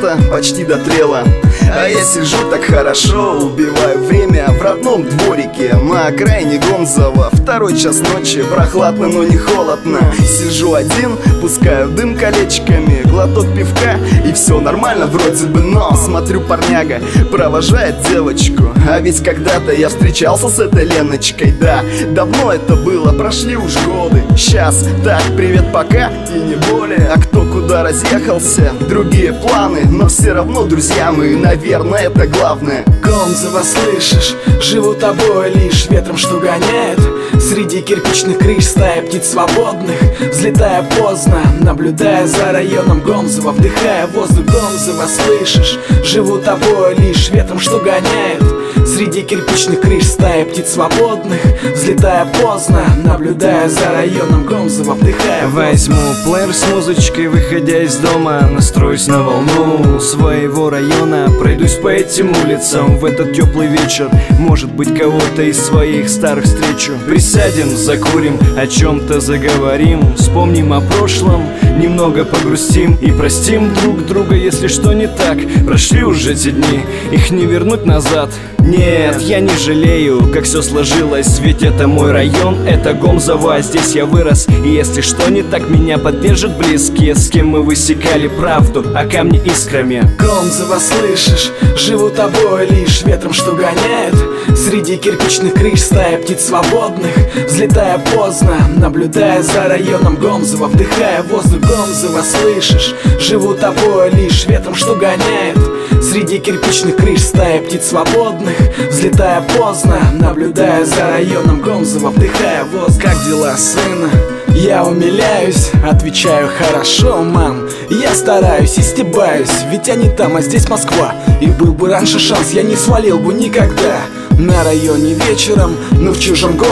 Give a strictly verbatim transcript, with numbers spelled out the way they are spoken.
лето почти дотрело, а я сижу так хорошо, убиваю время в родном дворике на окраине Гомзова. Второй час ночи, прохладно, но не холодно. Сижу один, пускаю дым колечками, глоток пивка, и все нормально вроде бы. Но смотрю, парняга провожает девочку, а ведь когда-то я встречался с этой Леночкой. Да, давно это было, прошли уж годы. Сейчас так, привет, пока, и не более. А кто куда разъехался, другие планы, но все равно друзья мы, наверное, это главное. Гомзова, слышишь, живу тобой лишь ветром, что гоняет среди кирпичных крыш стая птиц свободных. Взлетая поздно, наблюдая за районом Гомзова, вдыхая воздух. Гомзова, слышишь, живу тобой лишь ветром, что гоняет среди кирпичных крыш стая птиц свободных. Взлетая поздно, наблюдая за районом Гомзова, вдыхая воздух. Возьму плеер с музычкой, выходя из дома, настроюсь на волну своего района, пройдусь по этим улицам в этот теплый вечер. Может быть, кого-то из своих старых встречу. Присядем, закурим, о чем-то заговорим, вспомним о прошлом, немного погрустим и простим друг друга, если что не так. Прошли уже те дни, их не вернуть назад. Нет, я не жалею, как все сложилось, ведь это мой район, это Гомзово, здесь я вырос. И если что не так, меня поддержат близкие, с кем мы высекали правду, а камни искрами. Гомзова, слышишь, живу тобой лишь ветром, что гоняет среди кирпичных крыш стая птиц свободных. Взлетая поздно, наблюдая за районом Гомзова, вдыхая воздух. Гомзова, слышишь, живу тобой лишь ветром, что гоняет среди кирпичных крыш стая птиц свободных. Взлетая поздно, наблюдая за районом Гомзова, вдыхая воздух. Как дела, сын? Я умиляюсь, отвечаю: хорошо, мам. Я стараюсь и стебаюсь, ведь они там, а здесь Москва. И был бы раньше шанс, я не свалил бы никогда на районе вечером, но в чужом городе.